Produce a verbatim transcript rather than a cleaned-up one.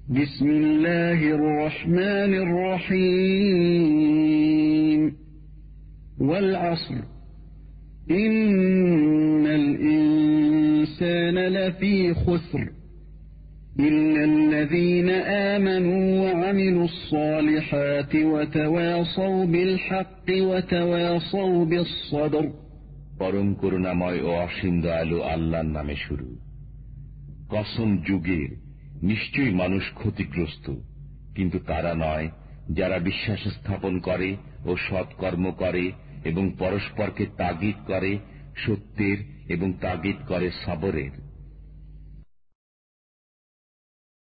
বিসমিল্লাহির রহমানির রহিম ওয়াল আসর ইন্নাল ইনসানা লাফী খুসর ইল্লাল্লাযীনা আমানু ওয়া আমিলুস সালিহাতি ওয়া তাওয়াসাউ বিল হাক্কি ওয়া তাওয়াসাউ বিস সবর। পরম করুণাময় ও অসীম দয়ালু আল্লাহর নামে শুরু। কসম যুগের, নিশ্চয়ই মানুষ ক্ষতিগ্রস্ত, কিন্তু তারা নয় যারা বিশ্বাস স্থাপন করে ও সৎকর্ম করে এবং পরস্পরকে তাগিদ করে সত্যের এবং তাগিদ করে সবরের।